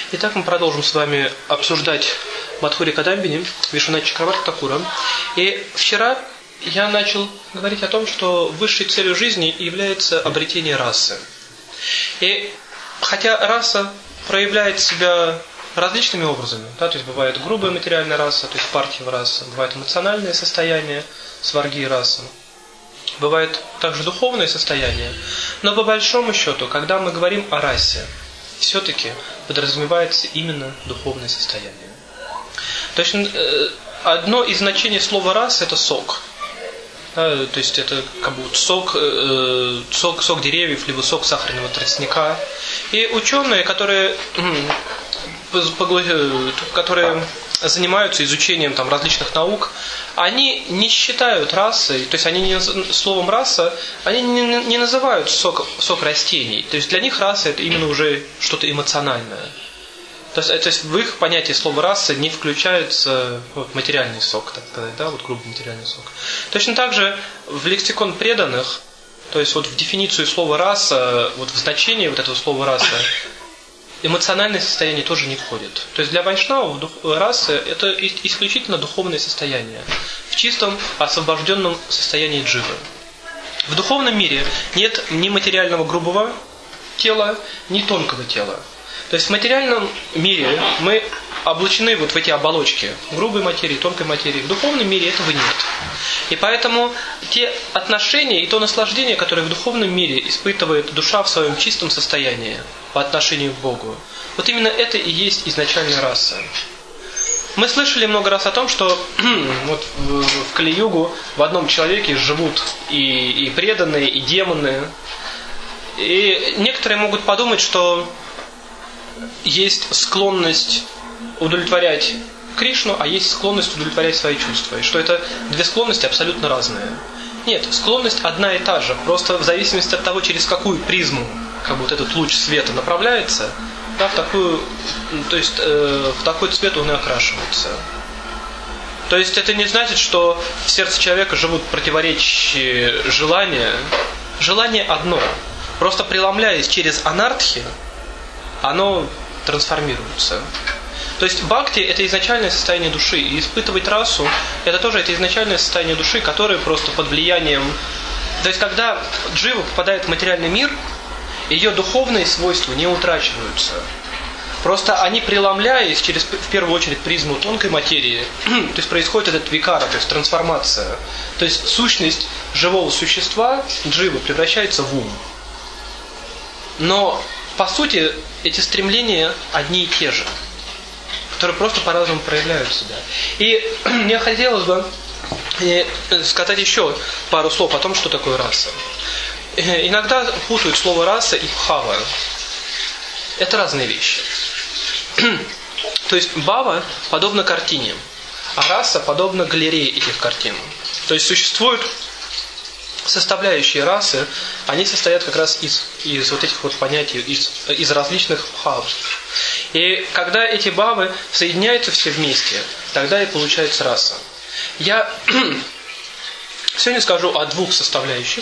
Итак, мы продолжим с вами обсуждать Мадхури Кадамбини, Вишванатха Чакраварти Такура. И вчера я начал говорить о том, что высшей целью жизни является обретение расы. И хотя раса проявляет себя различными образами, да, то есть бывает грубая материальная раса, то есть партия раса, бывает эмоциональное состояние, сварги раса, бывает также духовное состояние, но по большому счету, когда мы говорим о расе, все-таки подразумевается именно духовное состояние. То есть одно из значений слова раса — это сок. Да, то есть это как бы сок деревьев, либо сок сахарного тростника. И ученые, которые занимаются изучением там различных наук, они не считают расой, то есть они словом раса, они не называют сок растений. То есть для них раса — это именно уже что-то эмоциональное. То есть в их понятии слова раса не включается материальный сок, так сказать, да, вот грубый материальный сок. Точно так же в лексикон преданных, то есть вот в дефиницию слова раса, вот в значение вот этого слова раса, эмоциональное состояние тоже не входит. То есть для вайшнавов раса — это исключительно духовное состояние, в чистом освобожденном состоянии дживы. В духовном мире нет ни материального грубого тела, ни тонкого тела. То есть в материальном мире мы облачены вот в эти оболочки грубой материи, тонкой материи. В духовном мире этого нет. И поэтому те отношения и то наслаждение, которое в духовном мире испытывает душа в своем чистом состоянии по отношению к Богу, вот именно это и есть изначальная раса. Мы слышали много раз о том, что вот в Кали-югу в одном человеке живут и преданные, и демоны. И некоторые могут подумать, что есть склонность удовлетворять Кришну, а есть склонность удовлетворять свои чувства. И что это две склонности абсолютно разные. Нет, склонность одна и та же. Просто в зависимости от того, через какую призму как бы вот этот луч света направляется, да, в такой цвет он и окрашивается. То есть это не значит, что в сердце человека живут противоречащие желания. Желание одно. Просто преломляясь через анартхи, оно трансформируется. То есть бхакти — это изначальное состояние души. И испытывать расу — это тоже это изначальное состояние души, которое просто под влиянием... То есть когда джива попадает в материальный мир, ее духовные свойства не утрачиваются. Просто они, преломляясь через, в первую очередь, призму тонкой материи, то есть происходит этот викара, то есть трансформация. То есть сущность живого существа, дживы, превращается в ум. Но по сути, эти стремления одни и те же, которые просто по-разному проявляют себя. И мне хотелось бы сказать еще пару слов о том, что такое раса. Иногда путают слово раса и бхава. Это разные вещи. То есть бхава подобна картине, а раса подобна галерее этих картин. То есть существуют составляющие расы, они состоят как раз из вот этих вот понятий, из различных бхав. И когда эти бхавы соединяются все вместе, тогда и получается раса. Я сегодня скажу о двух составляющих,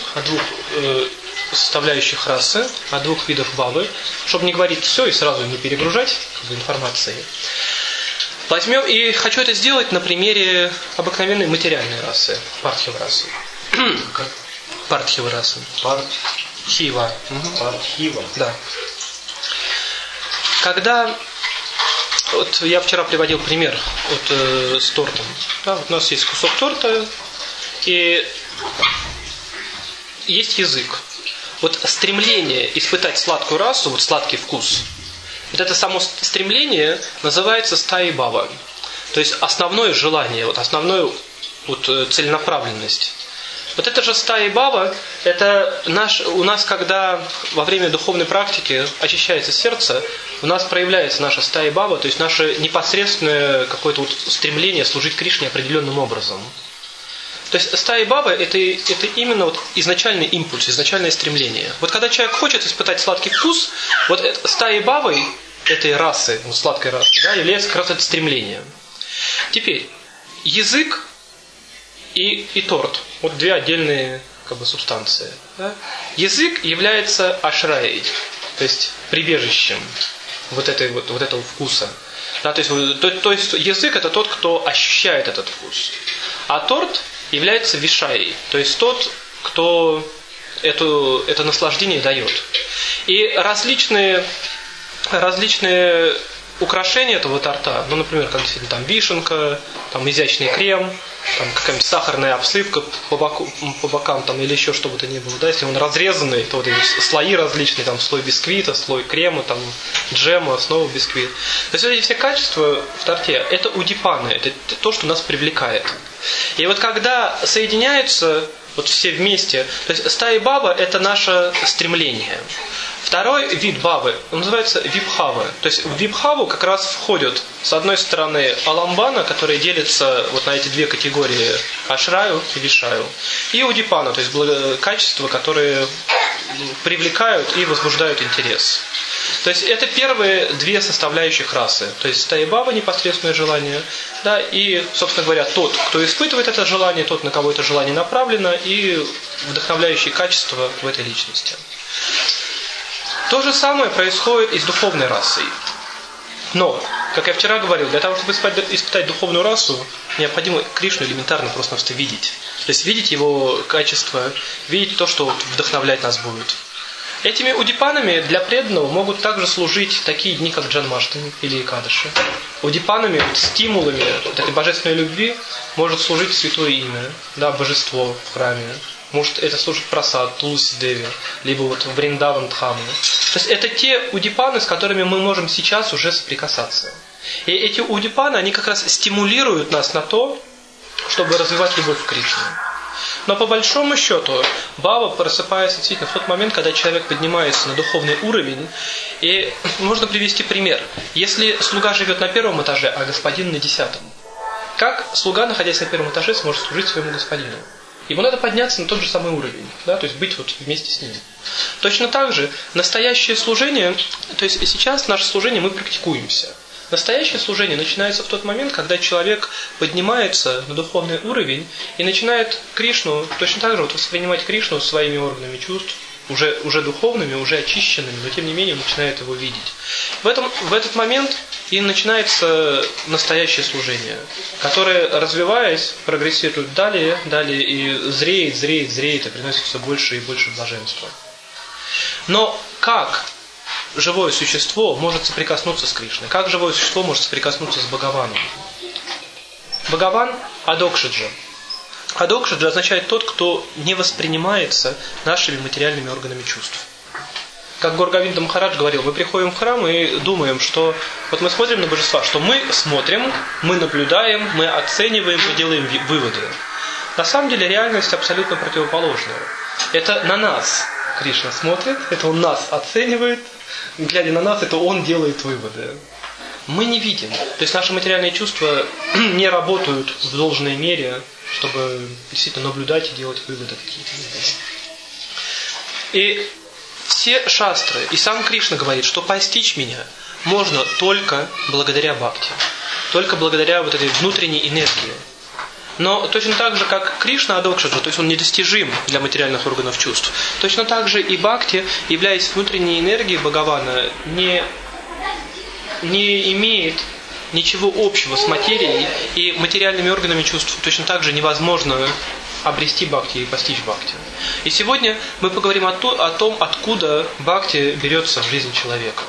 расы, о двух видах бхавы, чтобы не говорить все и сразу не перегружать информацией. Возьмем, и хочу это сделать на примере обыкновенной материальной расы, партхива расы. Партхива раса. Партхива. Партхива. Да. Когда... Вот я вчера приводил пример с тортом. Да, вот у нас есть кусок торта и есть язык. Вот стремление испытать сладкую расу, вот сладкий вкус, вот это само стремление называется стаи бхава. То есть основное желание, вот основную целенаправленность. Вот это же стаи бхава, это у нас, когда во время духовной практики очищается сердце, у нас проявляется наша стаи бхава, то есть наше непосредственное какое-то стремление служить Кришне определенным образом. То есть стаи бхава это именно вот изначальный импульс, изначальное стремление. Вот когда человек хочет испытать сладкий вкус, вот стаи бхавой этой расы, сладкой расы, да, является как раз это стремление. Теперь, язык и торт. Вот две отдельные субстанции. Да? Язык является ашраей, то есть прибежищем. вот этого вкуса. Да, то есть язык это тот, кто ощущает этот вкус. А торт является вишайей, то есть тот, кто это наслаждение дает. И различные украшения этого торта, ну, например, как действительно там вишенка, там изящный крем, там какая-нибудь сахарная обсыпка по бокам там, или еще что бы то ни было, да, если он разрезанный, то вот эти слои различные, там слой бисквита, слой крема, там джема, снова бисквит. То есть эти все качества в торте, это удипаны, это то, что нас привлекает. И вот когда соединяются вот все вместе, то есть стаи баба это наше стремление. Второй вид бавы, он называется випхава. То есть в випхаву как раз входят, с одной стороны, аламбана, которая делится вот на эти две категории, ашраю и вишаю, и удипана, то есть качества, которые привлекают и возбуждают интерес. То есть это первые две составляющих расы. То есть стаи баба, непосредственное желание, да, и, собственно говоря, тот, кто испытывает это желание, тот, на кого это желание направлено, и вдохновляющие качества в этой личности. То же самое происходит и с духовной расой. Но, как я вчера говорил, для того, чтобы испытать духовную расу, необходимо Кришну элементарно просто видеть. То есть видеть его качество, видеть то, что вдохновлять нас будет. Этими удипанами для преданного могут также служить такие дни, как Джанмаштами или Экадаши. Удипанами, стимулами вот этой божественной любви может служить святое имя, да, божество в храме. Может, это служит прасад, Тулси Деви, либо вот Вриндаван Дхаму. То есть это те удипаны, с которыми мы можем сейчас уже соприкасаться. И эти удипаны, они как раз стимулируют нас на то, чтобы развивать любовь к Кришне. Но по большому счету, баба просыпается действительно в тот момент, когда человек поднимается на духовный уровень. И можно привести пример. Если слуга живет на первом этаже, а господин на 10-м, как слуга, находясь на первом этаже, сможет служить своему господину? Ему надо подняться на тот же самый уровень, да, то есть быть вот вместе с ним. Точно так же настоящее служение, то есть сейчас наше служение мы практикуемся. Настоящее служение начинается в тот момент, когда человек поднимается на духовный уровень и начинает Кришну, точно так же вот воспринимать Кришну своими органами чувств, уже духовными, уже очищенными, но тем не менее начинает его видеть. В этот момент и начинается настоящее служение, которое, развиваясь, прогрессирует далее и зреет и приносит все больше и больше блаженства. Но как живое существо может соприкоснуться с Кришной? Как живое существо может соприкоснуться с Бхагаваном? Бхагаван – Адокшаджа. Адокшаджа означает тот, кто не воспринимается нашими материальными органами чувств. Как Горговинда Махарадж говорил, мы приходим в храм и думаем, что вот мы смотрим на божества, что мы смотрим, мы наблюдаем, мы оцениваем, мы делаем выводы. На самом деле реальность абсолютно противоположная. Это на нас Кришна смотрит, это Он нас оценивает, глядя на нас, это Он делает выводы. Мы не видим. То есть наши материальные чувства не работают в должной мере, чтобы действительно наблюдать и делать выводы какие-то. И все шастры, и сам Кришна говорит, что постичь меня можно только благодаря бхакти, только благодаря вот этой внутренней энергии. Но точно так же, как Кришна Адокшаджа, то есть он недостижим для материальных органов чувств, точно так же и бхакти, являясь внутренней энергией Бхагавана, не имеет ничего общего с материей, и материальными органами чувств точно так же невозможно обрести бхакти и постичь бхакти. И сегодня мы поговорим о том, откуда бхакти берется в жизни человека.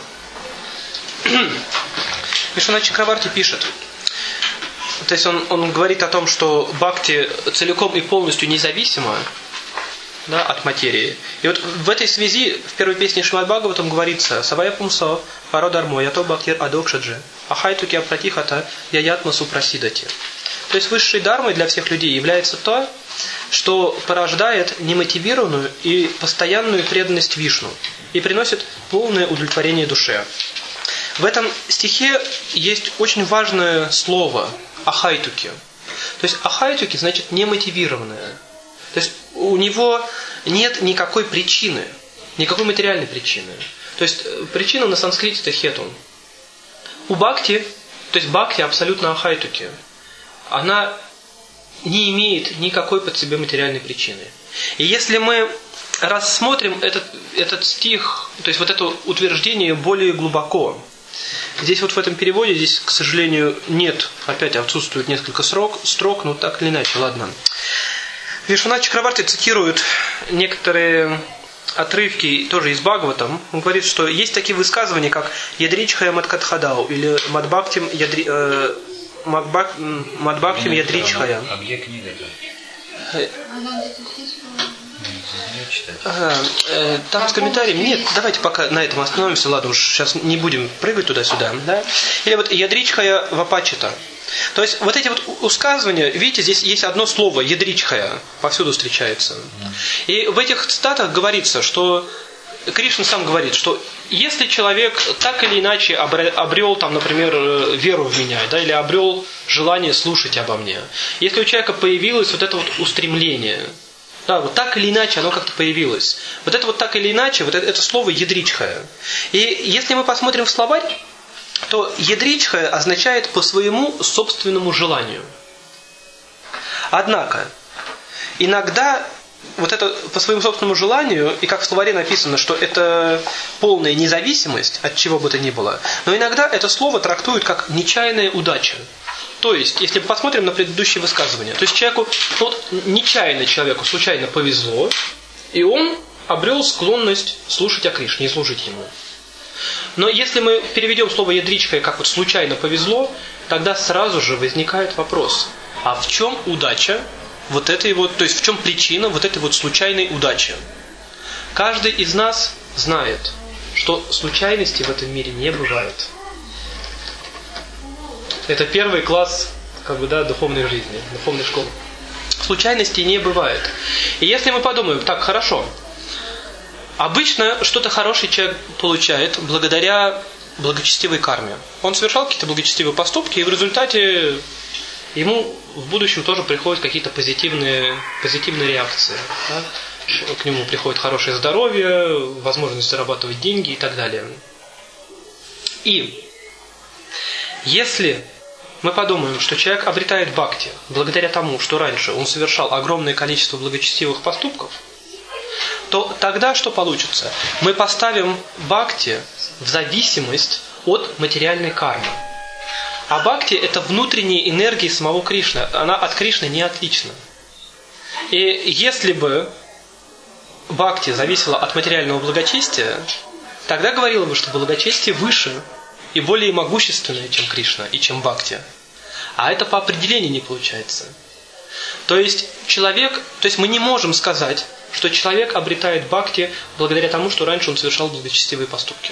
Вишванат Чакраварти пишет, то есть он говорит о том, что бхакти целиком и полностью независимо, да, от материи. И вот в этой связи в первой песне Шримад Бхагаватам говорится: «Савая пумсо пародармо ято бхактир адокшаджи, ахайтуки апратихата яятма супрасидати». То есть высшей дармой для всех людей является то, что порождает немотивированную и постоянную преданность Вишну и приносит полное удовлетворение душе. В этом стихе есть очень важное слово ахайтуки. То есть ахайтуки значит немотивированное. То есть у него нет никакой причины, никакой материальной причины. То есть причина на санскрите это хетун. У бхакти, то есть бхакти абсолютно ахайтуки, она не имеет никакой под себе материальной причины. И если мы рассмотрим этот стих, то есть вот это утверждение более глубоко, Здесь вот в этом переводе, здесь, к сожалению, нет, опять отсутствует несколько строк, но так или иначе, ладно. Вишванат Чакраварти цитирует некоторые отрывки тоже из Бхагаватам. Он говорит, что есть такие высказывания, как «Ядричхая Маткатхадау» или «Мадбхактим Ядричхая». А где книга-то? Там с комментариями. Нет, давайте пока на этом остановимся. Ладно, уж сейчас не будем прыгать туда-сюда. Да? Или вот «Ядричхая Вапачита». То есть вот эти вот высказывания, видите, здесь есть одно слово «ядричхая», повсюду встречается. И в этих цитатах говорится, что Кришна сам говорит, что если человек так или иначе обрел, там, например, веру в меня, да, или обрел желание слушать обо мне, если у человека появилось вот это вот устремление, да, вот так или иначе оно как-то появилось, вот это вот так или иначе, вот это слово «ядричхая». И если мы посмотрим в словарь, то ядричхая означает по своему собственному желанию. Однако, иногда вот это по своему собственному желанию, и как в словаре написано, что это полная независимость от чего бы то ни было, но иногда это слово трактуют как нечаянная удача. То есть, если мы посмотрим на предыдущие высказывания, то есть человеку, вот нечаянно человеку случайно повезло, и он обрел склонность слушать о Кришне и служить ему. Но если мы переведем слово «ядричхая» как вот «случайно повезло», тогда сразу же возникает вопрос, а в чем удача вот этой вот, то есть в чем причина вот этой вот случайной удачи? Каждый из нас знает, что случайностей в этом мире не бывает. Это первый класс, духовной жизни, духовной школы. Случайностей не бывает. И если мы подумаем, так, хорошо, обычно что-то хорошее человек получает благодаря благочестивой карме. Он совершал какие-то благочестивые поступки, и в результате ему в будущем тоже приходят какие-то позитивные реакции. Да? К нему приходит хорошее здоровье, возможность зарабатывать деньги и так далее. И если мы подумаем, что человек обретает бхакти благодаря тому, что раньше он совершал огромное количество благочестивых поступков, то тогда что получится? Мы поставим бхакти в зависимость от материальной кармы. А бхакти – это внутренняя энергия самого Кришны. Она от Кришны не отлична. И если бы бхакти зависела от материального благочестия, тогда говорило бы, что благочестие выше и более могущественное, чем Кришна и чем бхакти. А это по определению не получается. То есть мы не можем сказать, что человек обретает бхакти благодаря тому, что раньше он совершал благочестивые поступки.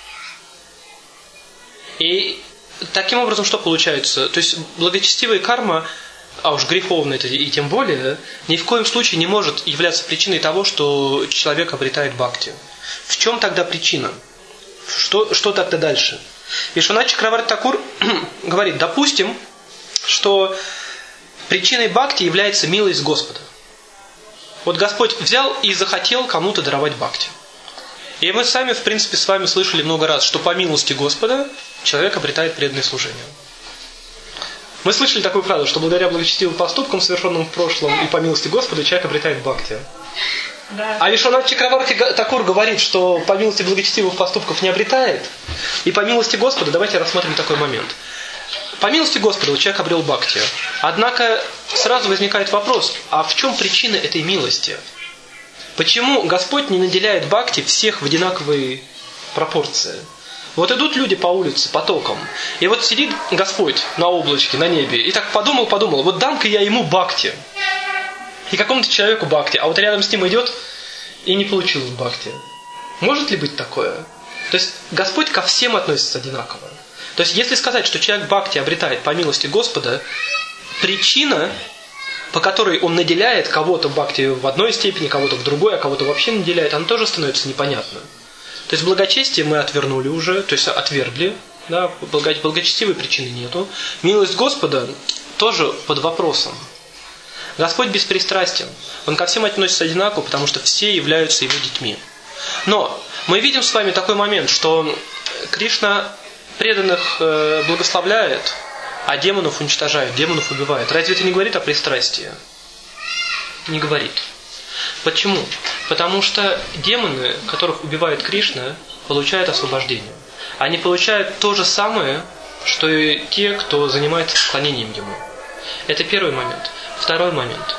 И таким образом что получается? То есть благочестивая карма, а уж греховная это и тем более, ни в коем случае не может являться причиной того, что человек обретает бхакти. В чем тогда причина? Что тогда дальше? Вишванат Чакраварти Такур говорит, допустим, что причиной бхакти является милость Господа. Вот Господь взял и захотел кому-то даровать бхакти. И мы сами, в принципе, с вами слышали много раз, что по милости Господа человек обретает преданное служение. Мы слышали такую фразу, что благодаря благочестивым поступкам, совершенным в прошлом, и по милости Господа, человек обретает бхакти. Да. А Вишванат Чакраварти Такур говорит, что по милости благочестивых поступков не обретает. И по милости Господа, давайте рассмотрим такой момент. По милости Господа человек обрел бхакти. Однако сразу возникает вопрос, а в чем причина этой милости? Почему Господь не наделяет бхакти всех в одинаковой пропорции? Вот идут люди по улице потоком, и вот сидит Господь на облачке, на небе, и так подумал, вот дам-ка я ему бхакти. И какому-то человеку бхакти, а вот рядом с ним идет и не получилось бхакти. Может ли быть такое? То есть Господь ко всем относится одинаково. То есть если сказать, что человек бхакти обретает по милости Господа, причина, по которой он наделяет кого-то бхакти в одной степени, кого-то в другой, а кого-то вообще наделяет, она тоже становится непонятна. То есть благочестие мы отвернули уже, то есть отвергли, да, благочестивой причины нету. Милость Господа тоже под вопросом. Господь беспристрастен. Он ко всем относится одинаково, потому что все являются Его детьми. Но мы видим с вами такой момент, что Кришна преданных благословляет, а демонов уничтожает, демонов убивает. Разве это не говорит о пристрастии? Не говорит. Почему? Потому что демоны, которых убивает Кришна, получают освобождение. они получают то же самое, что и те, кто занимается поклонением ему. Это первый момент. Второй момент.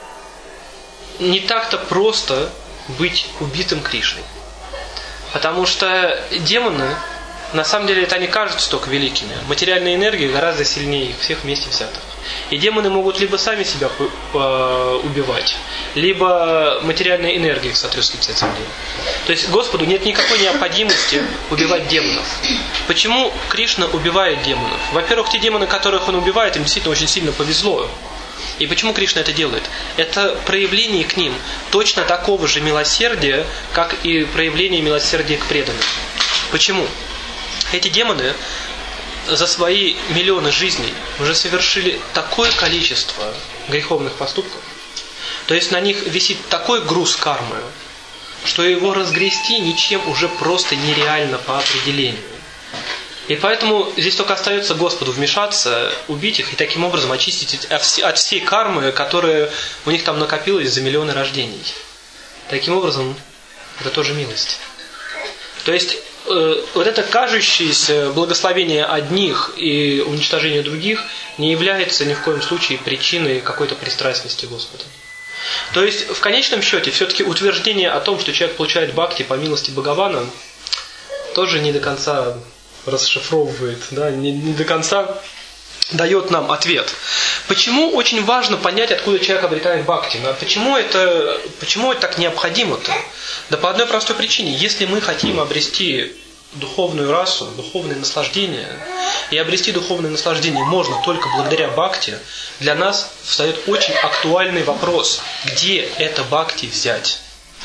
Не так-то просто быть убитым Кришной. Потому что демоны, на самом деле, это они кажутся только великими. Материальная энергия гораздо сильнее всех вместе взятых. И демоны могут либо сами себя убивать, либо материальная энергия их сотрясут от земли. То есть Господу нет никакой необходимости убивать демонов. Почему Кришна убивает демонов? Во-первых, те демоны, которых он убивает, им действительно очень сильно повезло. И почему Кришна это делает? Это проявление к ним точно такого же милосердия, как и проявление милосердия к преданным. Почему? Эти демоны за свои миллионы жизней уже совершили такое количество греховных поступков, то есть на них висит такой груз кармы, что его разгрести ничем уже просто нереально по определению. И поэтому здесь только остается Господу вмешаться, убить их и таким образом очистить от всей кармы, которая у них там накопилась за миллионы рождений. Таким образом, это тоже милость. То есть, вот это кажущееся благословение одних и уничтожение других не является ни в коем случае причиной какой-то пристрастности Господа. То есть, в конечном счете, все-таки утверждение о том, что человек получает бхакти по милости Бхагавана, тоже не до конца расшифровывает, да, не до конца дает нам ответ. Почему очень важно понять, откуда человек обретает бхакти? Почему это так необходимо-то? Да по одной простой причине. Если мы хотим обрести духовную расу, духовное наслаждение, и обрести духовное наслаждение можно только благодаря бхакти, для нас встает очень актуальный вопрос, где это бхакти взять?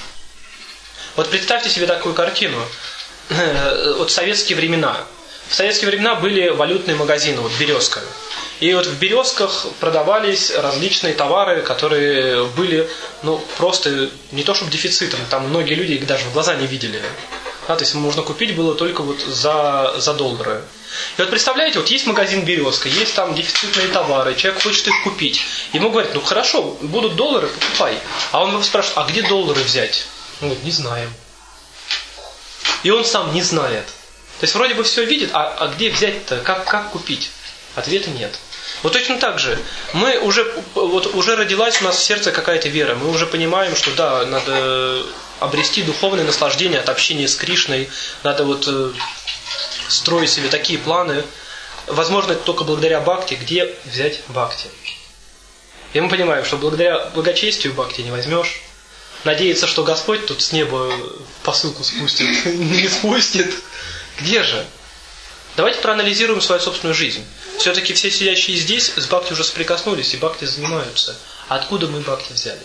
Вот представьте себе такую картину. Вот в советские времена. В советские времена были валютные магазины, вот «Березка». И вот в «Березках» продавались различные товары, которые были, просто не то чтобы дефицитом, там многие люди их даже в глаза не видели. Да, то есть можно купить было только вот за доллары. И вот представляете, вот есть магазин «Березка», есть там дефицитные товары, человек хочет их купить. Ему говорят, хорошо, будут доллары, покупай. А он спрашивает, а где доллары взять? Он говорит, не знаем. И он сам не знает. То есть вроде бы все видит, а где взять-то, как купить? Ответа нет. Вот точно так же. Мы уже родилась у нас в сердце какая-то вера. Мы уже понимаем, что да, надо обрести духовное наслаждение от общения с Кришной. Надо строить себе такие планы. Возможно, это только благодаря бхакти. Где взять бхакти? И мы понимаем, что благодаря благочестию бхакти не возьмешь. Надеяться, что Господь тут с неба посылку спустит. Не спустит. Где же? Давайте проанализируем свою собственную жизнь. Все-таки все сидящие здесь с бхакти уже соприкоснулись и бхакти занимаются. Откуда мы бхакти взяли?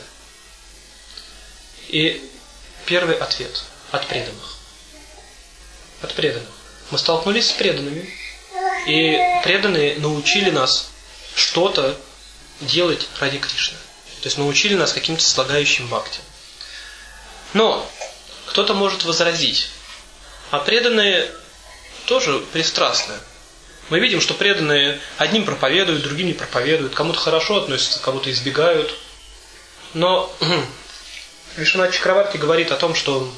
И первый ответ – от преданных. От преданных. Мы столкнулись с преданными, и преданные научили нас что-то делать ради Кришны. То есть научили нас каким-то слагающим бхакти. Но кто-то может возразить, а преданные тоже пристрастны. Мы видим, что преданные одним проповедуют, другим не проповедуют, кому-то хорошо относятся, кого-то избегают. Но Вишванат Чакраварти говорит о том, что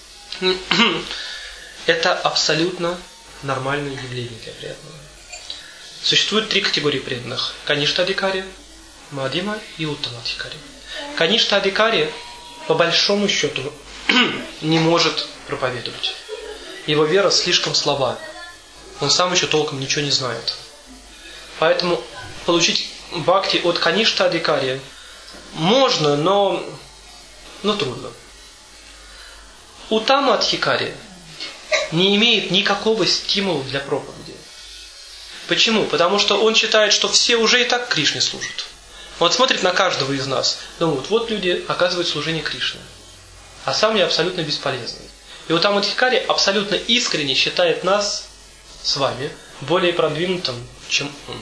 это абсолютно нормальное явление для преданного. Существует 3 категории преданных. Каништа-адикари, Мадхима и Уттама-адикари. Каништа-адикари по большому счету не может проповедовать. Его вера слишком слаба. Он сам еще толком ничего не знает. Поэтому получить бхакти от Каништа-адикари можно, но трудно. Уттама-адхикари не имеет никакого стимула для проповеди. Почему? Потому что он считает, что все уже и так Кришне служат. Он смотрит на каждого из нас, думает, вот люди оказывают служение Кришне, а сам я абсолютно бесполезный. И Уттама-адхикари абсолютно искренне считает нас с вами более продвинутым, чем он.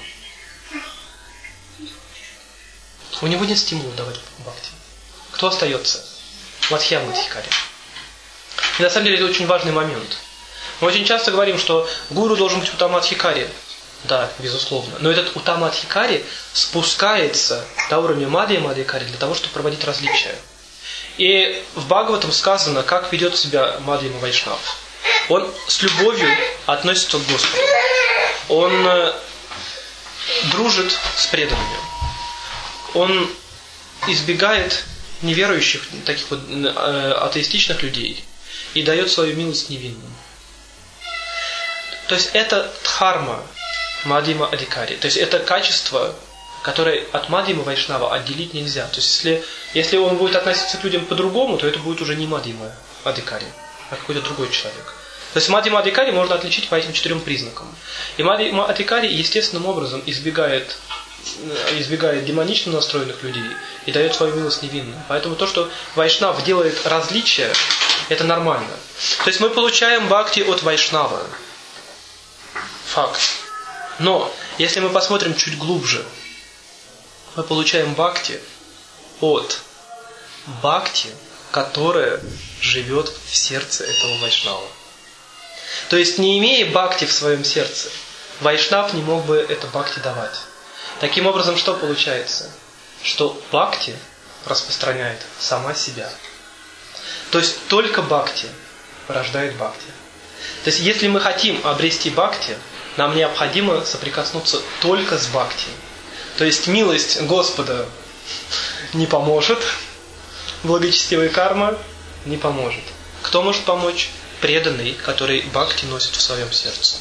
У него нет стимула давать бхакти. Кто остается? Мадхьяма-адхикари. И на самом деле это очень важный момент. Мы очень часто говорим, что гуру должен быть Уттама-адхикари. Да, безусловно. Но этот Уттама-адхикари спускается до уровня Мадхьяма-адхикари для того, чтобы проводить различия. И в Бхагаватам сказано, как ведет себя Мадхьяма Вайшнав. Он с любовью относится к Господу. Он дружит с преданными. Он избегает неверующих, таких вот атеистичных людей и дает свою милость невинным. То есть это дхарма Мадхьяма Адхикари. То есть это качество, которое от Мадхьяма Вайшнава отделить нельзя. То есть если он будет относиться к людям по-другому, то это будет уже не Мадхьяма Адхикари, а какой-то другой человек. То есть Мадхьяма Адхикари можно отличить по этим 4 признакам. И Мадхьяма Адхикари естественным образом избегает демонично настроенных людей и дает свою милость невинным. Поэтому то, что Вайшнав делает различия, это нормально. То есть мы получаем бхакти от Вайшнава. Факт. Но, если мы посмотрим чуть глубже, мы получаем бхакти от бхакти, которая живет в сердце этого Вайшнава. То есть, не имея бхакти в своем сердце, Вайшнав не мог бы это бхакти давать. Таким образом, что получается? Что бхакти распространяет сама себя. То есть, только бхакти порождает бхакти. То есть, если мы хотим обрести бхакти, нам необходимо соприкоснуться только с бхакти. То есть, милость Господа не поможет, благочестивая карма не поможет. Кто может помочь? Преданный, который бхакти носит в своем сердце.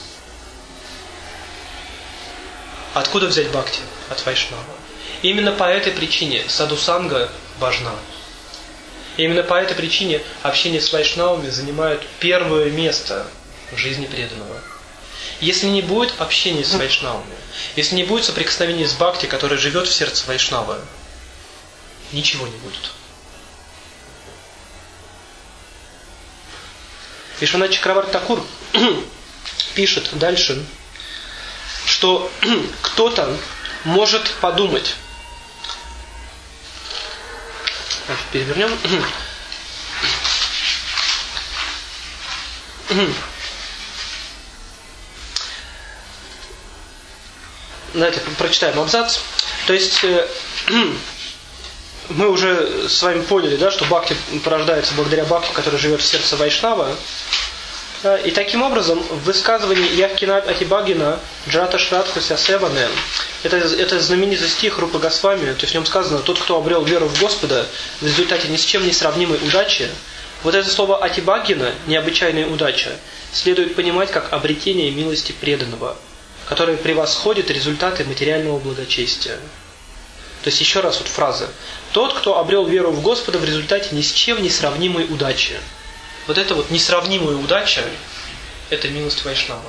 Откуда взять бхакти? От Вайшнава. Именно по этой причине садхусанга важна. Именно по этой причине общение с вайшнавами занимает первое место в жизни преданного. Если не будет общения с вайшнавами, если не будет соприкосновения с бхакти, которое живет в сердце вайшнава, ничего не будет. Вишванат Чакраварти Такур пишет дальше, что кто-то может подумать. Перевернем. Давайте прочитаем абзац. То есть мы уже с вами поняли, да, что бхакти порождается благодаря бхакти, который живет в сердце Вайшнава. И таким образом в высказывании Яхкинат Атибагина Джата Шрадхуся Севане, это знаменитый стих Рупа Госвами, то есть в нем сказано: тот, кто обрел веру в Господа в результате ни с чем не сравнимой удачи, вот это слово Атибагина, необычайная удача, следует понимать как обретение милости преданного, которое превосходит результаты материального благочестия. То есть еще раз вот фраза: тот, кто обрел веру в Господа в результате ни с чем не сравнимой удачи. Вот эта вот несравнимая удача – это милость Вайшнава.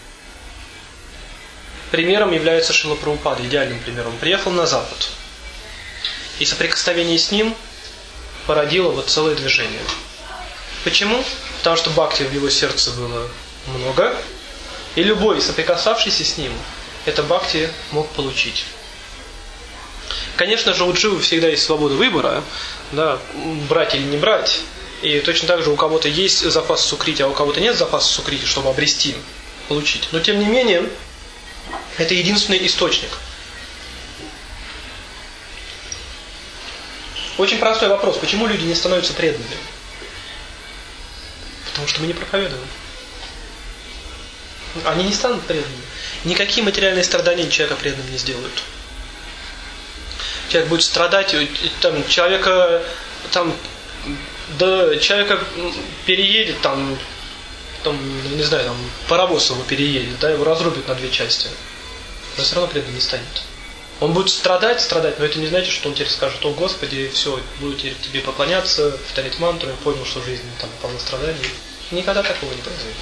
Примером является Шрила Прабхупада, идеальным примером. Он приехал на Запад, и соприкосновение с ним породило вот целое движение. Почему? Потому что бхакти в его сердце было много, и любой, соприкасавшийся с ним, это бхакти мог получить. Конечно же, у дживы всегда есть свобода выбора, да, брать или не брать. И точно так же у кого-то есть запас сукрити, а у кого-то нет запаса сукрити, чтобы обрести, получить. Но тем не менее, это единственный источник. Очень простой вопрос. Почему люди не становятся преданными? Потому что мы не проповедуем. Они не станут преданными. Никакие материальные страдания человека преданным не сделают. Человек будет страдать, там, человека переедет, не знаю, паровоз его переедет, да, его разрубит на 2 части. Но все равно преданным не станет. Он будет страдать, но это не значит, что он теперь скажет: о Господи, все, буду теперь тебе поклоняться, повторять мантру, я понял, что жизнь полна страданий. Никогда такого не произойдет.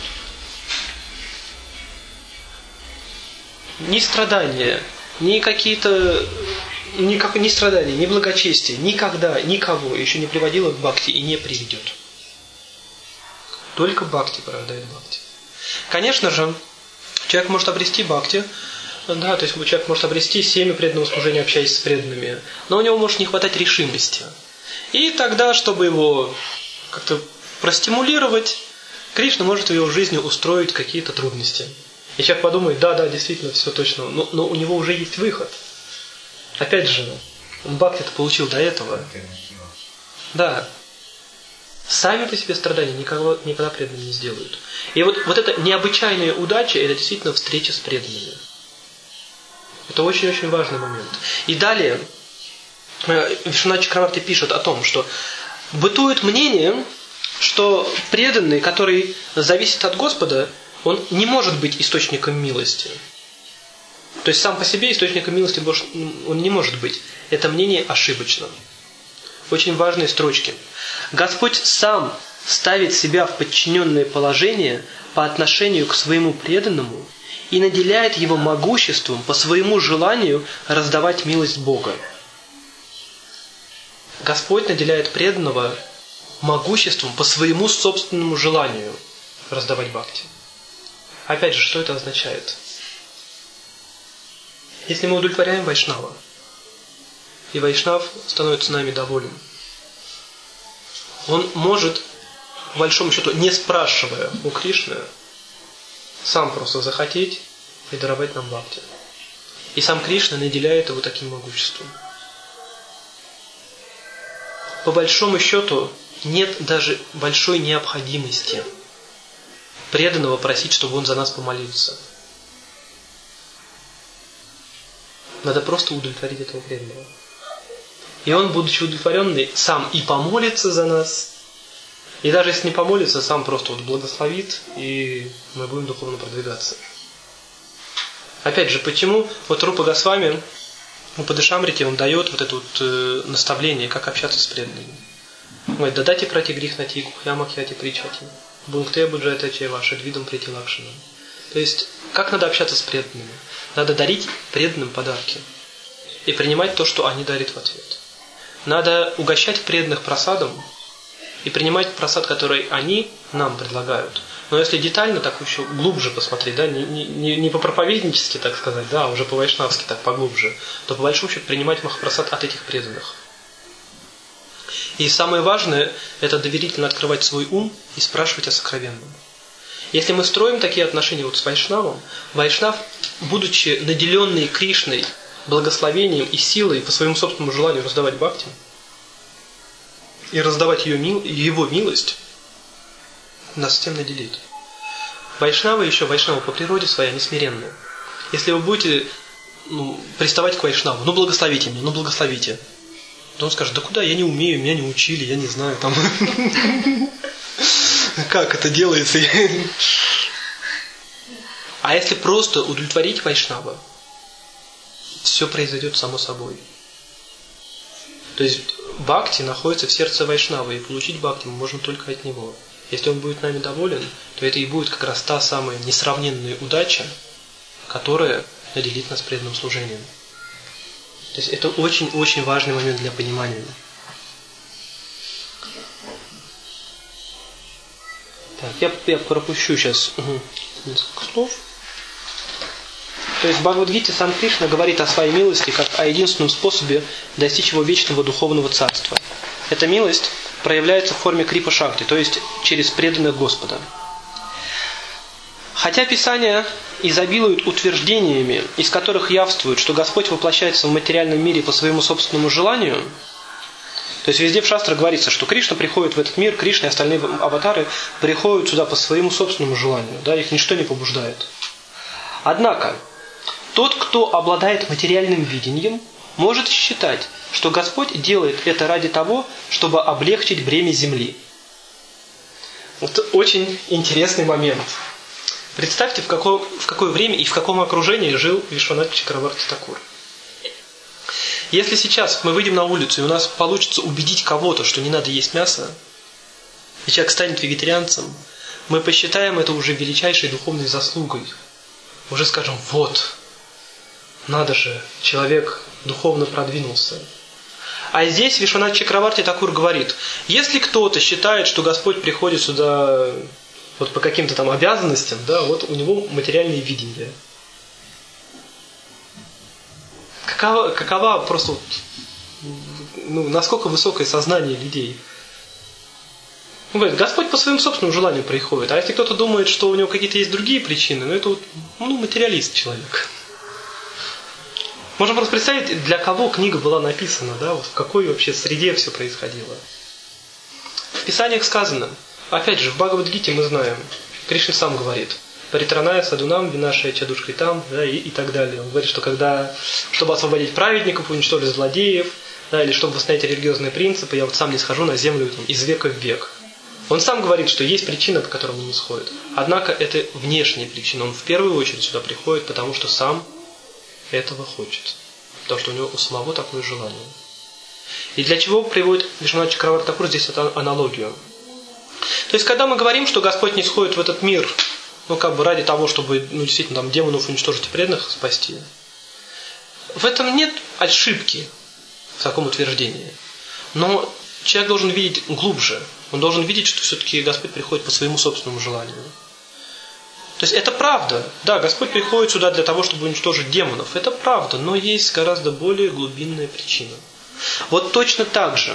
Ни страдания, ни какие-то... ни страдания, ни благочестие никогда никого еще не приводило к бхакти и не приведет. Только бхакти порождает бхакти. Конечно же, человек может обрести бхакти, да, то есть человек может обрести семя преданного служения, общаясь с преданными, но у него может не хватать решимости. И тогда, чтобы его как-то простимулировать, Кришна может в его жизни устроить какие-то трудности. И человек подумает: да, действительно, все точно, но у него уже есть выход. Опять же, он бхакти-то получил до этого. Да. Сами по себе страдания никогда преданным не сделают. И вот эта необычайная удача, это действительно встреча с преданными. Это очень-очень важный момент. И далее Вишванат Чакраварти пишет о том, что бытует мнение, что преданный, который зависит от Господа, он не может быть источником милости. То есть сам по себе источником милости он не может быть. Это мнение ошибочно. Очень важные строчки. Господь сам ставит себя в подчиненное положение по отношению к своему преданному и наделяет его могуществом по своему желанию раздавать милость Бога. Господь наделяет преданного могуществом по своему собственному желанию раздавать бхакти. Опять же, что это означает? Если мы удовлетворяем Вайшнава, и Вайшнав становится нами доволен, он может, по большому счету, не спрашивая у Кришны, сам просто захотеть и даровать нам бхакти. И сам Кришна наделяет его таким могуществом. По большому счету, нет даже большой необходимости преданного просить, чтобы он за нас помолился. Надо просто удовлетворить этого преданного. И он, будучи удовлетворенный, сам и помолится за нас, и даже если не помолится, сам просто благословит, и мы будем духовно продвигаться. Опять же, почему вот Рупа Госвами в Упадешамрите он дает вот это вот наставление, как общаться с преданными. Он говорит: дадати прати грих нати гухьямакьяти причати, бункте буджайте ваши двидом прийти лакшинам. То есть, как надо общаться с преданными? Надо дарить преданным подарки и принимать то, что они дарят в ответ. Надо угощать преданных просадом и принимать просад, который они нам предлагают. Но если детально, так еще глубже посмотреть, да, не по-проповеднически, так сказать, да, а уже по-вайшнавски, так поглубже, то по большому счету принимать махапрасад от этих преданных. И самое важное, это доверительно открывать свой ум и спрашивать о сокровенном. Если мы строим такие отношения вот с Вайшнавом, Вайшнав, будучи наделенный Кришной благословением и силой по своему собственному желанию раздавать бхакти и раздавать его милость, нас всем наделит. Вайшнавы по природе своей, они смиренные. Если вы будете приставать к Вайшнаву: ну благословите меня, ну благословите, то он скажет: да куда, я не умею, меня не учили, я не знаю там как это делается. А если просто удовлетворить Вайшнава, все произойдет само собой. То есть бхакти находится в сердце Вайшнава, и получить бхакти мы можем только от него. Если он будет нами доволен, то это и будет как раз та самая несравненная удача, которая наделит нас преданным служением. То есть это очень-очень важный момент для понимания. Так, я пропущу сейчас несколько слов. То есть в Бхагавад-гите сам Кришна говорит о своей милости как о единственном способе достичь его вечного духовного царства. Эта милость проявляется в форме крипа-шакти, то есть через преданных Господа. Хотя Писания изобилуют утверждениями, из которых явствует, что Господь воплощается в материальном мире по своему собственному желанию, то есть везде в шастрах говорится, что Кришна приходит в этот мир, Кришна и остальные аватары приходят сюда по своему собственному желанию, да, их ничто не побуждает. Однако, тот, кто обладает материальным видением, может считать, что Господь делает это ради того, чтобы облегчить бремя земли. Вот очень интересный момент. Представьте, в какое время и в каком окружении жил Вишванат Чакраварти Такур. Если сейчас мы выйдем на улицу, и у нас получится убедить кого-то, что не надо есть мясо, и человек станет вегетарианцем, мы посчитаем это уже величайшей духовной заслугой. Уже скажем: вот, надо же, человек духовно продвинулся. А здесь Вишванат Чакраварти Такур говорит: если кто-то считает, что Господь приходит сюда вот по каким-то там обязанностям, да, вот у него материальное видение. Какова просто насколько высокое сознание людей. Он говорит: Господь по своему собственному желанию приходит. А если кто-то думает, что у него какие-то есть другие причины, это материалист человек. Можно просто представить, для кого книга была написана, да, вот в какой вообще среде все происходило. Писаниях сказано, опять же, в Бхагавад-гите мы знаем, Кришна сам говорит, «Паритраная садунам, винашая чадушкритам», да, и так далее. Он говорит, что чтобы освободить праведников, уничтожить злодеев, да, или чтобы восстановить религиозные принципы, я вот сам не схожу на землю там, из века в век. Он сам говорит, что есть причина, по которой он не сходит. Однако это внешняя причина. Он в первую очередь сюда приходит, потому что сам этого хочет. Потому что у него у самого такое желание. И для чего приводит Вишванат Чакраварти Такур здесь эту аналогию? То есть, когда мы говорим, что Господь не сходит в этот мир, ради того, чтобы действительно там демонов уничтожить и преданных спасти, в этом нет ошибки в таком утверждении. Но человек должен видеть глубже. Он должен видеть, что все-таки Господь приходит по своему собственному желанию. То есть это правда. Да, Господь приходит сюда для того, чтобы уничтожить демонов. Это правда, но есть гораздо более глубинная причина. Вот точно так же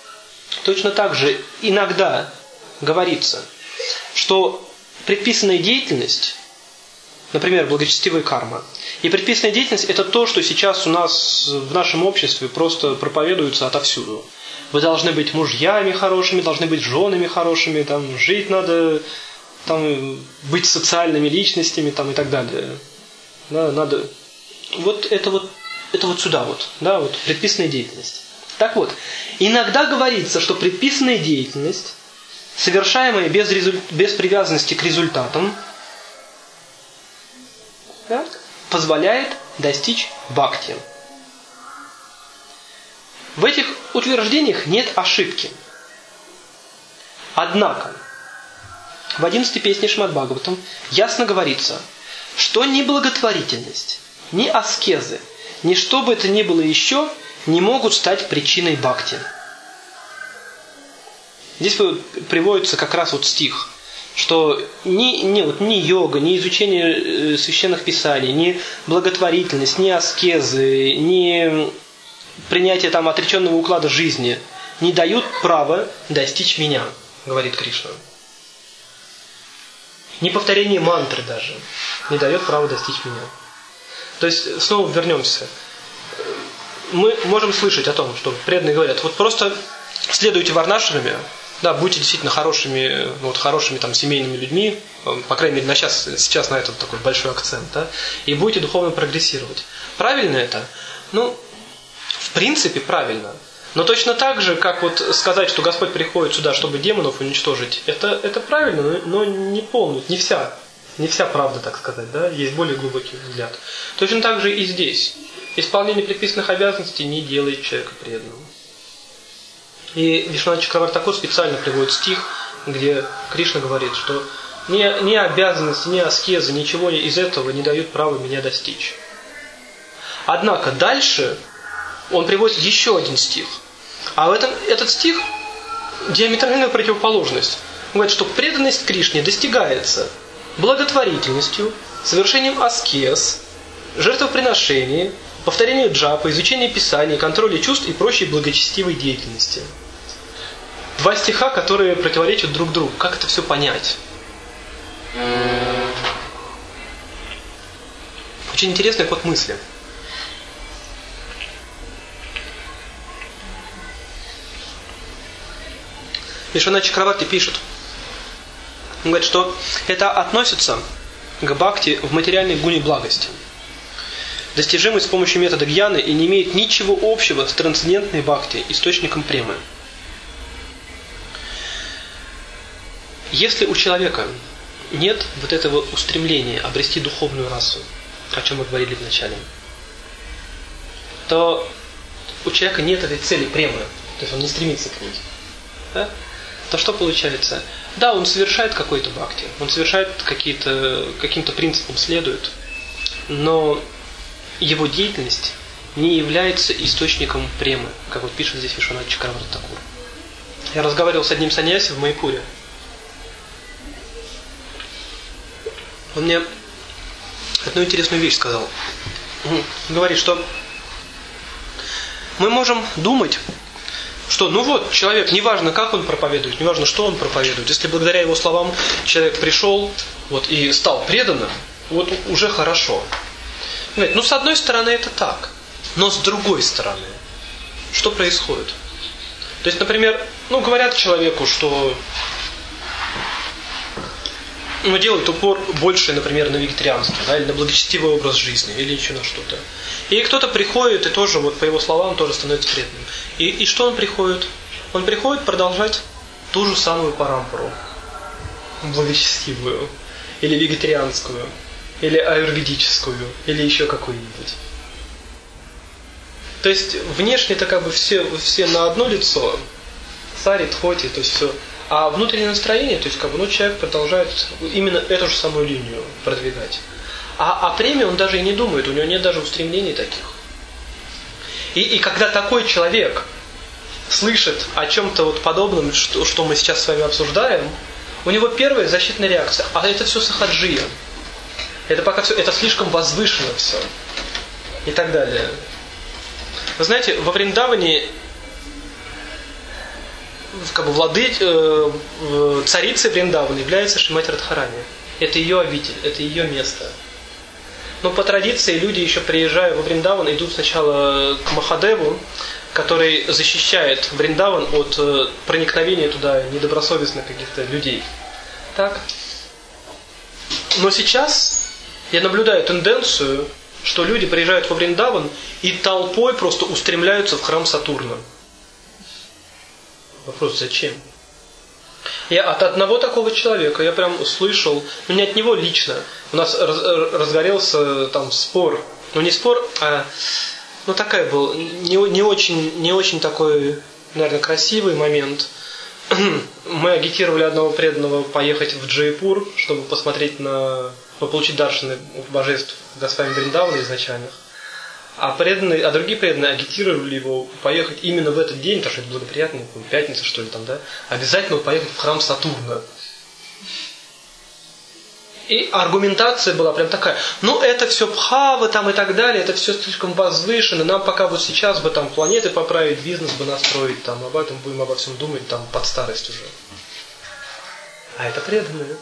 иногда говорится, что предписанная деятельность, например, благочестивая карма, и предписанная деятельность – это то, что сейчас у нас в нашем обществе просто проповедуется отовсюду. Вы должны быть мужьями хорошими, должны быть женами хорошими, там, жить надо, там, быть социальными личностями там, и так далее. Да, надо. Это вот сюда вот, да, вот предписанная деятельность. Так вот, иногда говорится, что предписанная деятельность, совершаемая без привязанности к результатам, да, позволяет достичь бхакти. В этих утверждениях нет ошибки. Однако, в 11 песне Шримад Бхагаватам ясно говорится, что ни благотворительность, ни аскезы, ни что бы это ни было еще, не могут стать причиной бхакти. Здесь приводится как раз вот стих, что ни йога, ни изучение священных писаний, ни благотворительность, ни аскезы, ни принятие там отреченного уклада жизни не дают права достичь меня, говорит Кришна. Ни повторение мантры даже не дает права достичь меня. То есть, снова вернемся. Мы можем слышать о том, что преданные говорят, вот просто следуйте варнашраме, да, будьте действительно хорошими там, семейными людьми, по крайней мере, сейчас на этом такой большой акцент, да, и будете духовно прогрессировать. Правильно это? В принципе, правильно. Но точно так же, как вот сказать, что Господь приходит сюда, чтобы демонов уничтожить, это правильно, но не полностью, не вся правда, так сказать, да, есть более глубокий взгляд. Точно так же и здесь. Исполнение предписанных обязанностей не делает человека преданным. И Вишванат Чакраварти Такур специально приводит стих, где Кришна говорит, что ни обязанности, ни аскезы, ничего из этого не дают права меня достичь. Однако дальше он приводит еще один стих. А этот стих диаметральная противоположность. Он говорит, что преданность Кришне достигается благотворительностью, совершением аскез, жертвоприношений, повторением джапа, изучением писаний, контролем чувств и прочей благочестивой деятельности. Два стиха, которые противоречат друг другу. Как это все понять? Очень интересный ход мысли. Вишванат Чакраварти пишет. Он говорит, что это относится к бхакти в материальной гуне благости, достижимой с помощью метода гьяны и не имеет ничего общего с трансцендентной бхакти, источником премы. Если у человека нет вот этого устремления обрести духовную расу, о чем мы говорили в начале, то у человека нет этой цели премы, то есть он не стремится к ней. Да? То что получается? Да, он совершает какой-то бхакти, он совершает каким-то принципам следует, но его деятельность не является источником премы, как вот пишет здесь Вишванат Чакраварти Такур. Я разговаривал с одним саньяси в Майпуре. Он мне одну интересную вещь сказал. Он говорит, что мы можем думать, что человек, неважно как он проповедует, неважно что он проповедует, если благодаря его словам человек пришел и стал преданным, уже хорошо. Он говорит, с одной стороны это так, но с другой стороны, что происходит? То есть, например, говорят человеку, что делают упор больше, например, на вегетарианство, да, или на благочестивый образ жизни, или еще на что-то. И кто-то приходит и тоже, по его словам, тоже становится преданным. И что он приходит? Он приходит продолжать ту же самую парампару. Благочестивую. Или вегетарианскую. Или аюрведическую. Или еще какую-нибудь. То есть, внешне-то все на одно лицо. Сари, тхоти, то есть все. А внутреннее настроение, то есть человек продолжает именно эту же самую линию продвигать. А премии он даже и не думает, у него нет даже устремлений таких. И когда такой человек слышит о чем-то подобном, что мы сейчас с вами обсуждаем, у него первая защитная реакция: а это все сахаджия. Это пока все, это слишком возвышено все. И так далее. Вы знаете, во Вриндаване царицей Вриндавана является Шримати Радхарани. Это ее обитель, это ее место. Но по традиции люди еще приезжая во Вриндаван, идут сначала к Махадеву, который защищает Вриндаван от проникновения туда недобросовестных каких-то людей. Так? Но сейчас я наблюдаю тенденцию, что люди приезжают во Вриндаван и толпой просто устремляются в храм Сатурна. Вопрос: зачем? Я от одного такого человека, я прям услышал, не от него лично, у нас разгорелся там спор. Не спор, а такая был, не очень такой, наверное, красивый момент. Мы агитировали одного преданного поехать в Джайпур, чтобы посмотреть получить даршаны божеств Госвами Вриндавана изначальных. А другие преданные агитировали его поехать именно в этот день, потому что это благоприятно, пятница, что ли, там, да, обязательно поехать в храм Сатурна. И аргументация была прям такая: это все бхава там и так далее, это все слишком возвышено, нам пока сейчас бы там планеты поправить, бизнес бы настроить, там, об этом будем обо всем думать там под старость уже. А это преданные.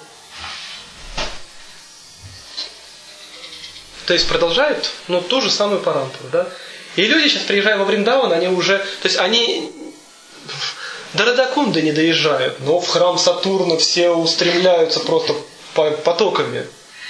То есть продолжают, ту же самую парампару, да. И люди сейчас, приезжая во Вриндаван, они уже, то есть они до Радакунды не доезжают, но в храм Сатурна все устремляются просто потоками.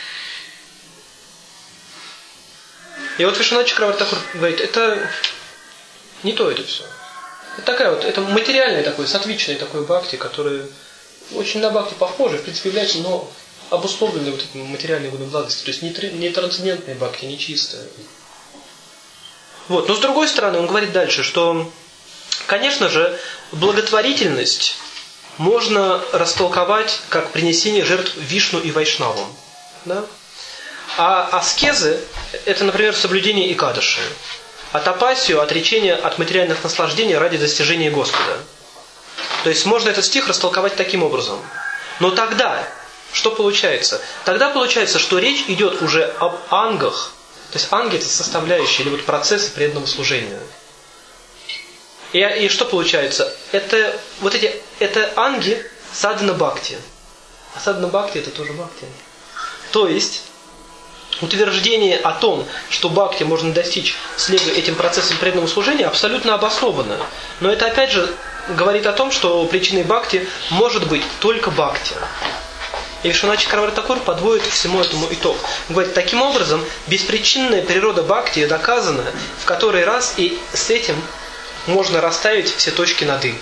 И Вишванат Чакраварти Тхакур говорит, это не то это все. Это такая это материальное такое, сатвичное такое бхакти, которое очень на бхакти похоже, в принципе является, но обусловленной этой материальной благости. То есть не трансцендентная бхакти, не чистая. Но с другой стороны, он говорит дальше, что, конечно же, благотворительность можно растолковать как принесение жертв Вишну и Вайшнавам. Да? А аскезы – это, например, соблюдение Экадаши. А тапасию – отречение от материальных наслаждений ради достижения Господа. То есть можно этот стих растолковать таким образом. Но тогда, что получается? Тогда получается, что речь идет уже об ангах. То есть анги – это составляющие или процессы преданного служения. И что получается? Это анги садхана бхакти. А садхана бхакти – это тоже бхакти. То есть утверждение о том, что бхакти можно достичь, следуя этим процессам преданного служения, абсолютно обосновано. Но это опять же говорит о том, что причиной бхакти может быть только бхакти. И Вишванат Чакраварти Тхакур подводит всему этому итог. Он говорит, таким образом, беспричинная природа бхакти доказана в который раз, и с этим можно расставить все точки над «и».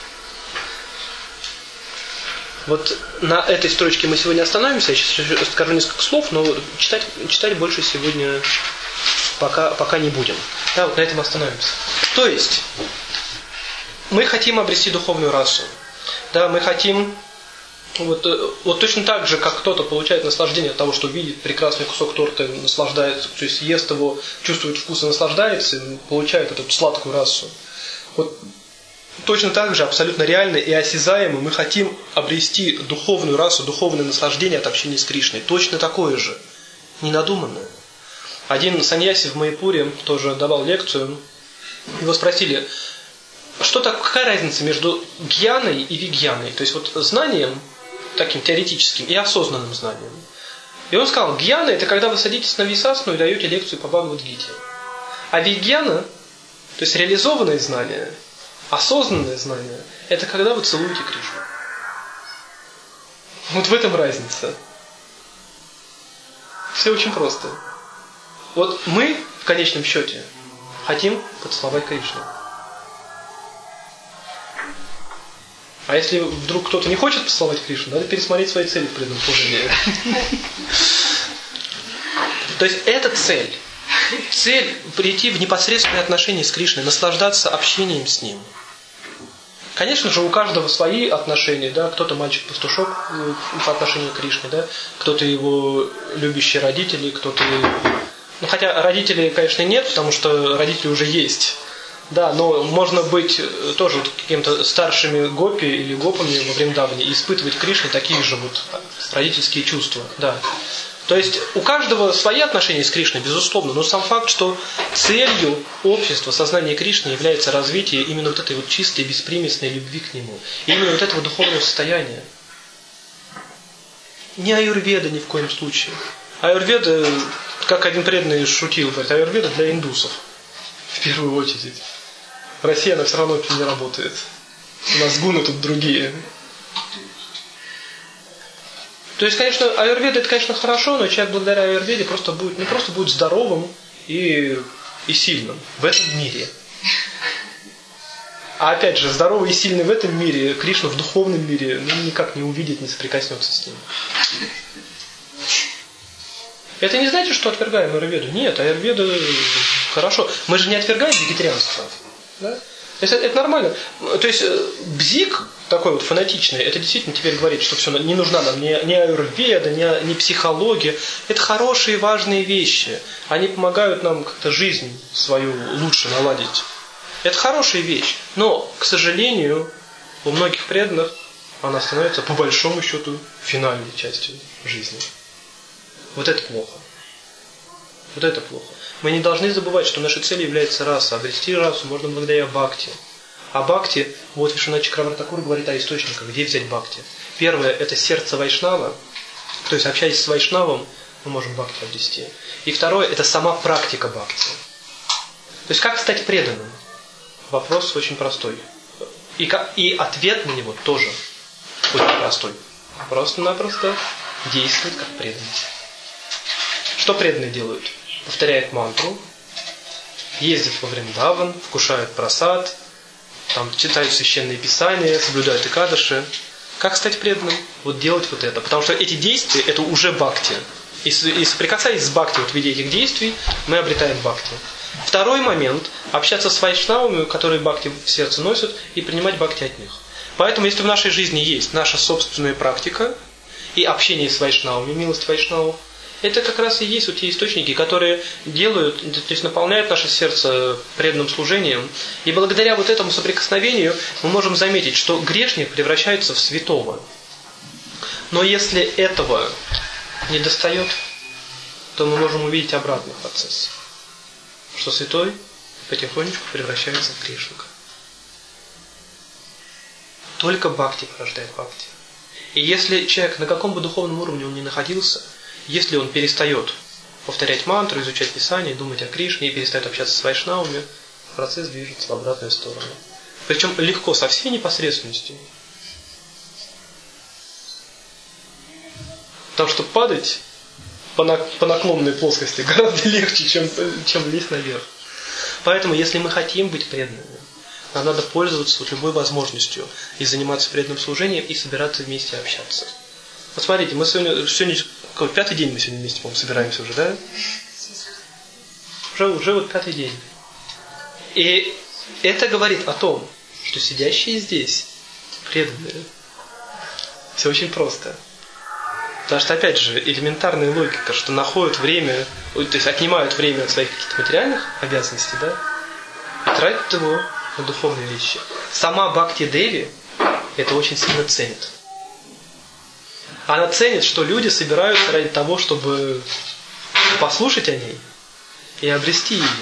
На этой строчке мы сегодня остановимся. Я сейчас скажу несколько слов, но читать больше сегодня пока не будем. Да, на этом остановимся. То есть, мы хотим обрести духовную расу. Да, мы хотим точно так же, как кто-то получает наслаждение от того, что видит прекрасный кусок торта, наслаждается, то есть ест его, чувствует вкус и наслаждается, и получает эту сладкую расу. Точно так же, абсолютно реально и осязаемо мы хотим обрести духовную расу, духовное наслаждение от общения с Кришной. Точно такое же, ненадуманное. Один саньяси в Майяпуре тоже давал лекцию. Его спросили, какая разница между гьяной и вигьяной? То есть знанием, таким теоретическим, и осознанным знанием. И он сказал, гьяна – это когда вы садитесь на висасну и даете лекцию по Бхагавад-гите. А вигьяна, то есть реализованное знание, Осознанное знание – это когда вы целуете Кришну. Вот в этом разница. Все очень просто. Вот мы, в конечном счете, хотим поцеловать Кришну. А если вдруг кто-то не хочет поцеловать Кришну, надо пересмотреть свои цели в преданном служении. То есть это цель. Цель прийти в непосредственное отношение с Кришной, наслаждаться общением с Ним. Конечно же, у каждого свои отношения, да, кто-то мальчик-пастушок по отношению к Кришне, да, кто-то его любящие родители, кто-то... Ну, хотя родителей, конечно, нет, потому что родители уже есть. Да, но можно быть тоже вот какими-то старшими гопи или гопами во Вриндаване и испытывать к Кришне такие же вот родительские чувства, да. То есть у каждого свои отношения с Кришной, безусловно, но сам факт, что целью общества, сознания Кришны является развитие именно вот этой вот чистой, беспримесной любви к Нему. И именно вот этого духовного состояния. Не аюрведа ни в коем случае. Аюрведа, как один преданный шутил, говорит, аюрведа для индусов. В первую очередь. В России она все равно не работает. У нас гуны тут другие. То есть, конечно, аюрведа это, конечно, хорошо, но человек благодаря аюрведе просто будет, не просто будет здоровым и сильным в этом мире. А опять же, здоровый и сильный в этом мире, Кришна в духовном мире никак не увидит, не соприкоснется с ним. Это не значит, что отвергаем аюрведу. Нет, аюрведа хорошо. Мы же не отвергаем вегетарианство. Да? То есть это нормально. То есть бзик такой вот фанатичный, это действительно теперь говорит, что все, не нужна нам ни аюрведа, ни психология. Это хорошие, важные вещи. Они помогают нам как-то жизнь свою лучше наладить. Это хорошая вещь. Но, к сожалению, у многих преданных она становится по большому счету финальной частью жизни. Вот это плохо. Вот это плохо. Мы не должны забывать, что нашей целью является раса. Обрести расу можно благодаря бхакти. А бхакти, вот Вишванат Чакраварти Такур говорит о источниках, где взять бхакти. Первое, это сердце вайшнава. То есть, общаясь с вайшнавом, мы можем бхакти обрести. И второе, это сама практика бхакти. То есть, как стать преданным? Вопрос очень простой. И ответ на него тоже очень простой. Просто-напросто действовать как преданный. Что преданные делают? Повторяют мантру, ездят во Вриндаван, вкушают прасад, там читают священные писания, соблюдают икадаши. Как стать преданным? Вот делать вот это. Потому что эти действия, это уже бхакти. И соприкасаясь с бхакти вот в виде этих действий, мы обретаем бхакти. Второй момент – общаться с вайшнавами, которые бхакти в сердце носят, и принимать бхакти от них. Поэтому, если в нашей жизни есть наша собственная практика и общение с вайшнавами, милость вайшнавов, это как раз и есть вот те источники, которые делают, то есть наполняют наше сердце преданным служением. И благодаря вот этому соприкосновению мы можем заметить, что грешник превращается в святого. Но если этого не достает, то мы можем увидеть обратный процесс. Что святой потихонечку превращается в грешника. Только бхакти порождает бхакти. И если человек на каком бы духовном уровне он ни находился, если он перестает повторять мантру, изучать Писание, думать о Кришне и перестает общаться с вайшнавами, процесс движется в обратную сторону. Причем легко, со всей непосредственностью. Потому что падать по наклонной плоскости гораздо легче, чем лезть наверх. Поэтому, если мы хотим быть преданными, нам надо пользоваться вот любой возможностью и заниматься преданным служением, и собираться вместе общаться. Вот смотрите, мы сегодня пятый день мы сегодня вместе, по-моему, собираемся уже, да? Уже вот пятый день. И это говорит о том, что сидящие здесь преданные. Все очень просто. Потому что, опять же, элементарная логика, что находят время, то есть отнимают время от своих каких-то материальных обязанностей, да, и тратят его на духовные вещи. Сама Бхакти Деви это очень сильно ценит. Она ценит, что люди собираются ради того, чтобы послушать о ней и обрести ее.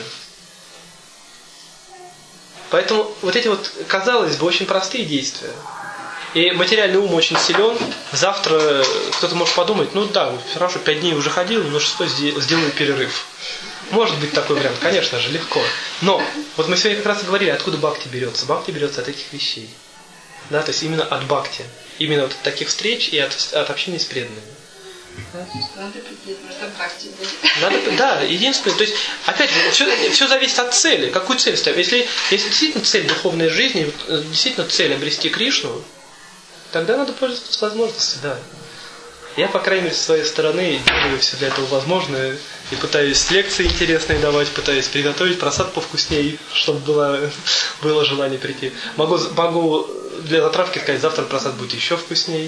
Поэтому вот эти вот, казалось бы, очень простые действия. И материальный ум очень силен. Завтра кто-то может подумать, ну да, хорошо, 5 дней уже ходил, но 6 сделаю перерыв. Может быть такой вариант, конечно же, легко. Но вот мы сегодня как раз и говорили, откуда бхакти берется. Бхакти берется от этих вещей. Да, то есть именно от бхакти. Именно вот от таких встреч и от общения с преданными. Надо прийти, что бхакти будет. Да, единственное, то есть, опять же, все зависит от цели. Какую цель ставить? Если действительно цель духовной жизни, действительно цель обрести Кришну, тогда надо пользоваться возможностью, да. Я, по крайней мере, с своей стороны делаю все для этого возможное и пытаюсь лекции интересные давать, пытаюсь приготовить просад повкуснее, чтобы было желание прийти. Могу для затравки сказать, завтра просад будет еще вкуснее.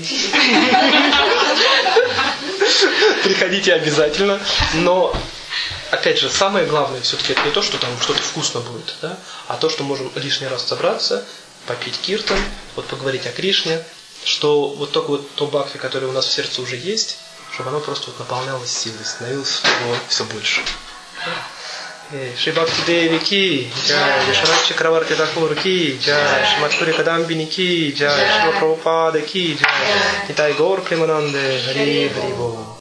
Приходите обязательно. Но, опять же, самое главное все-таки это не то, что там что-то вкусно будет, да, а то, что можем лишний раз собраться, попить киртан, вот поговорить о Кришне, что вот только вот то бхакти, которое у нас в сердце уже есть, чтобы оно просто вот наполнялось силой, становилось его все больше. Шри Бхакти Деви ки, джай, Вишвараш Чакраварти Такур ки, джай, Шримад Кадамбини ки, джай, Шрила Прабхупада ки, джай, Нитай Гаур Примананде, Хари Хари Бол.